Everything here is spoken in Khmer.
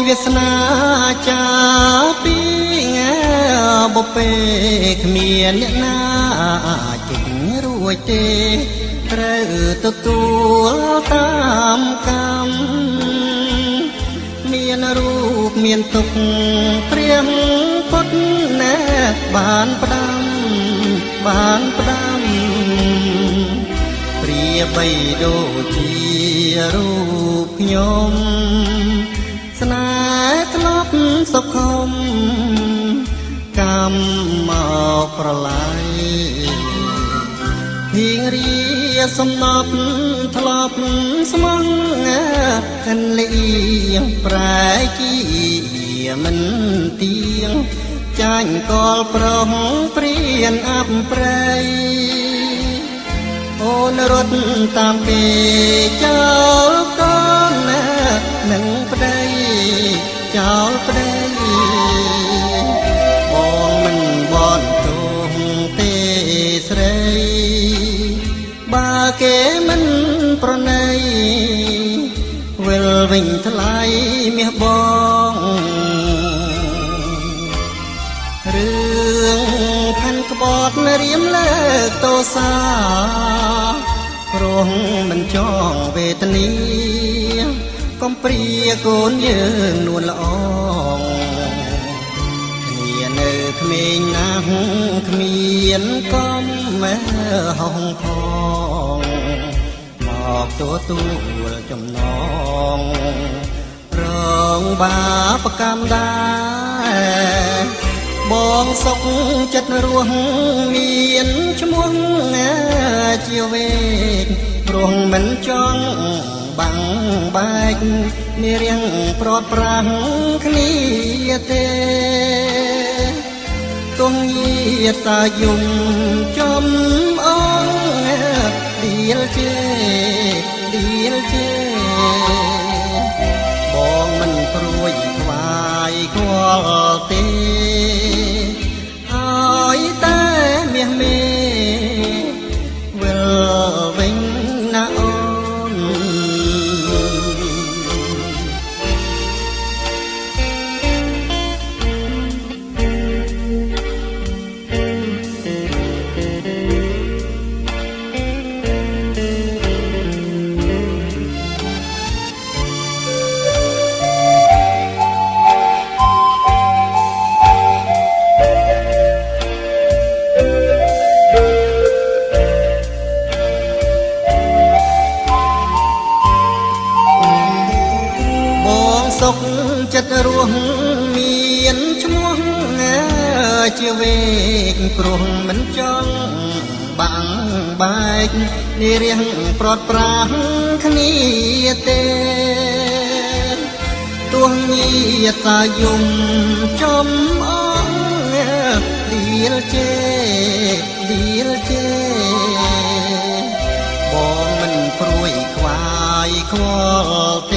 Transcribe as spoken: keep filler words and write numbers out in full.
វាសនាចាពីងបពេគ្មានអ្នកណាចេញរួចទេត្រូវទទួលតាមកម្មមានរូបមានទុកព្រះពុទ្ធណែបានផ្ដាំបានផ្ដាំព្រាបីដូចជារូបខ្ញុំស្នេហ៍ធ្លាប់សុខមកម្មមកប្រឡាយភៀងរីសំណប់ធ្លាប់ស្មងកិនលៀងប្រែជាមិនទៀងចាញ់កលប្រងព្រៀនអបប្រៃអូនរត់តាមគេចោលកូននឹងប្តីចោលប្តីបងមិនបន់ទុំទេស្រីបើគេមិនប្រណីវិលវិញថ្លៃមាសបងរឿងផាន់ក្បត់រៀមលើកតោសាព្រោះមិនចង់វេទនាកំព្រាកូនយើងនួនល្អគ្នានៅក្មេងណាស់គ្មានកំមែហងផងមកទទួលចំណងរងបាបកម្មដែរបងសុខចិត្តរស់មានឈ្មោះជាវេកព្រោះមិនចង់បាំងបែកនារៀងប្រត់ប្រាំងគ្នាទេទងញាតាយំចំអងឌៀលជេឌៀលជេបងមិនព្រួយខ្វាយខ្វល់ទេហើយតែមាសមេវិលវិញណាអូនសុខចិត្តរស់មានឈ្មោះជាវេកព្រោះមិនចង់បាំងបែកនារៀងប្រត់ប្រាំងគ្នាទេទោះញាតាយំចំអងឌៀលជេឌៀលជេបងមិនព្រួយខ្វាយខ្វល់